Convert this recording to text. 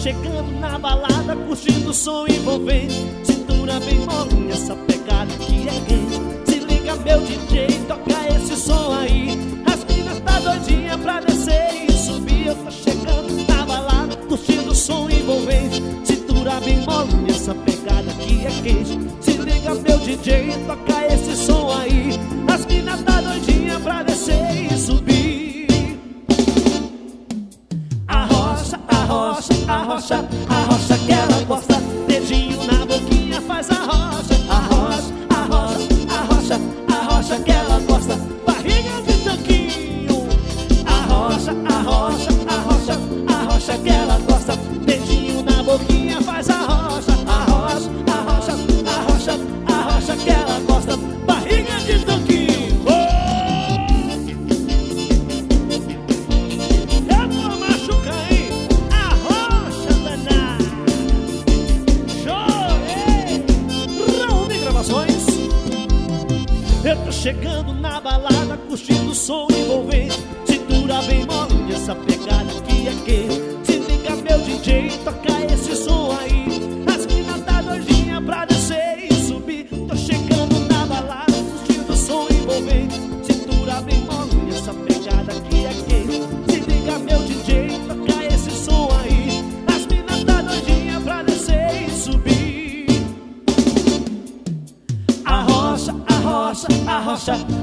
chegando na balada, curtindo o som envolvente. Cintura bem molinha, essa pegada que é quente. Se liga meu DJ, toca esse som aí. As minas tá doidinha pra descer e subir. Eu tô chegando na balada, curtindo o som envolvente. Cintura bem molinha, essa pegada que é quente. Se liga meu DJ, toca esse som aí. As minas tá doidinha pra descer e subir. Arrocha, arrocha, arrocha, arrocha que ela gosta. Dedinho na boquinha faz arrocha. Arrocha, arrocha, arrocha, arrocha que ela gosta. Barriga de tanquinho. Arrocha, arrocha, arrocha, arrocha que ela gosta. Dedinho na boquinha faz arrocha. Arrocha, arrocha, arrocha, arrocha que ela gosta. Barriga de tanquinho. Eu tô chegando na balada, curtindo o som envolvente. Cintura bem molinha, essa pegada que é quente. Se liga meu DJ, toca esse som aí. As minas tá doidinha pra descer e subir. Tô chegando na balada, curtindo o som envolvente. Cintura bem molinha, essa pegada que é quente. Se liga meu DJ, toca esse som aí. As minas tá doidinha pra descer e subir. Arrocha, arrocha, arrocha,